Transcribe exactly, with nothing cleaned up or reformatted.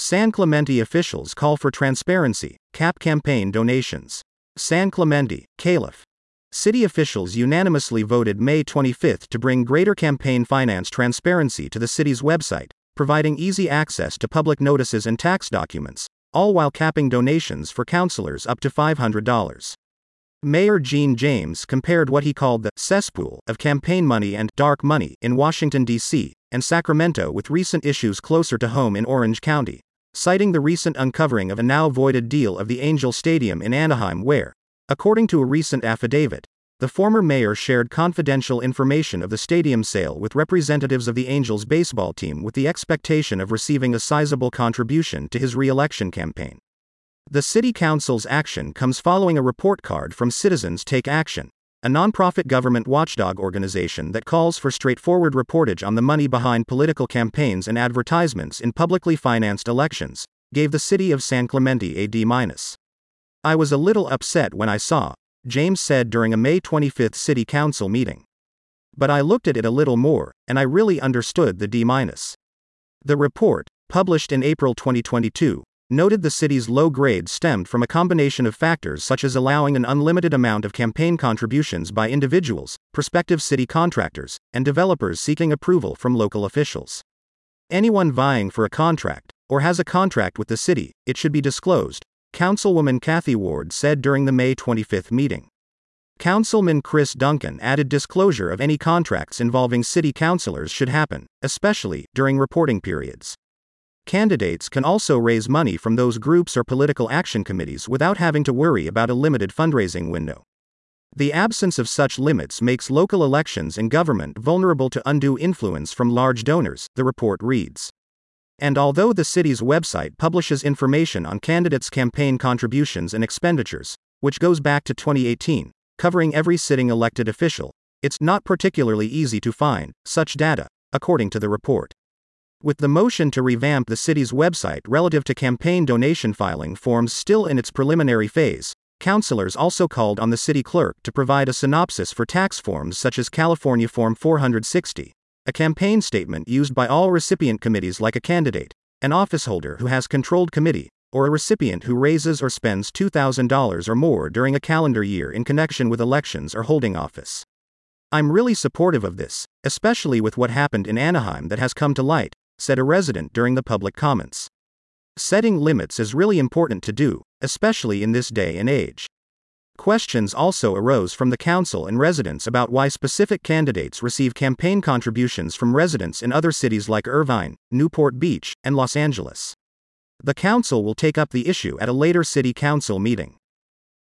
San Clemente officials call for transparency, cap campaign donations. San Clemente, Calif. City officials unanimously voted May twenty-fifth to bring greater campaign finance transparency to the city's website, providing easy access to public notices and tax documents, all while capping donations for councilors up to five hundred dollars. Mayor Gene James compared what he called the cesspool of campaign money and dark money in Washington, D C, and Sacramento with recent issues closer to home in Orange County, citing the recent uncovering of a now voided deal of the Angel Stadium in Anaheim where, according to a recent affidavit, the former mayor shared confidential information of the stadium sale with representatives of the Angels baseball team with the expectation of receiving a sizable contribution to his re-election campaign. The city council's action comes following a report card from Citizens Take Action, a nonprofit government watchdog organization that calls for straightforward reportage on the money behind political campaigns and advertisements in publicly financed elections, gave the city of San Clemente a D minus. I was a little upset when I saw, James said during a May twenty-fifth city council meeting. But I looked at it a little more, and I really understood the D minus. The report, published in April twenty twenty-two, noted the city's low grade stemmed from a combination of factors such as allowing an unlimited amount of campaign contributions by individuals, prospective city contractors, and developers seeking approval from local officials. Anyone vying for a contract, or has a contract with the city, it should be disclosed, Councilwoman Kathy Ward said during the May twenty-fifth meeting. Councilman Chris Duncan added disclosure of any contracts involving city councilors should happen, especially during reporting periods. Candidates can also raise money from those groups or political action committees without having to worry about a limited fundraising window. The absence of such limits makes local elections and government vulnerable to undue influence from large donors, the report reads. And although the city's website publishes information on candidates' campaign contributions and expenditures, which goes back to twenty eighteen, covering every sitting elected official, it's not particularly easy to find such data, according to the report. With the motion to revamp the city's website relative to campaign donation filing forms still in its preliminary phase, councilors also called on the city clerk to provide a synopsis for tax forms such as California Form four hundred sixty, a campaign statement used by all recipient committees like a candidate, an officeholder who has controlled committee, or a recipient who raises or spends two thousand dollars or more during a calendar year in connection with elections or holding office. I'm really supportive of this, especially with what happened in Anaheim that has come to light, said a resident during the public comments. Setting limits is really important to do, especially in this day and age. Questions also arose from the council and residents about why specific candidates receive campaign contributions from residents in other cities like Irvine, Newport Beach, and Los Angeles. The council will take up the issue at a later city council meeting.